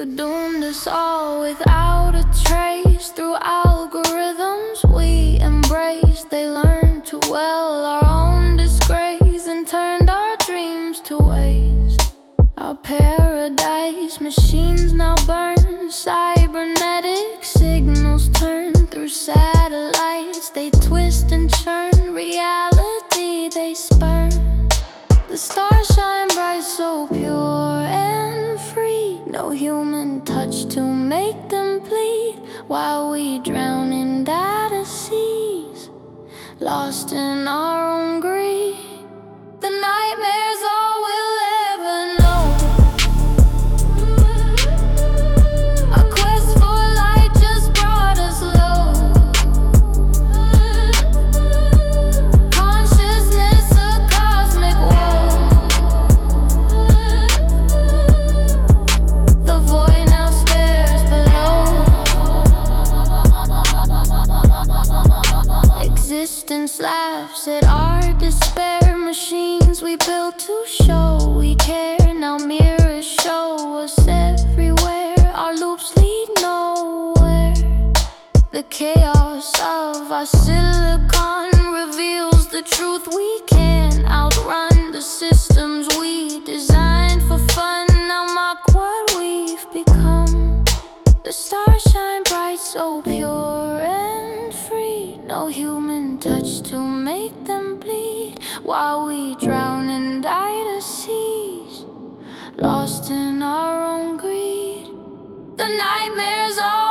You doomed us all without a trace. Through algorithms we embraced, they learned too well our own disgrace and turned our dreams to waste. Our paradise machines now burn, cybernetic signals turn through satellites. They twist and churn, reality they spurn. The stars shine bright, so pure and free. No human touch to make them bleed, while we drown in data seas, lost in our own greed. The nightmare's all we'll ever know. Our quest for light just brought us low. Consciousness a cosmic woe. The void now stares below. Existence laughs at our despair. Machines we built to show we care. Now mirrors show us everywhere. Our loops lead nowhere. The chaos of our silicon reveals the truth. We can't outrun the systems we designed for fun. Now mock what we've become. The stars shine bright, so pure and free. No human touch to make them bleed, while we drown in data seas, lost in our own greed. The nightmare's all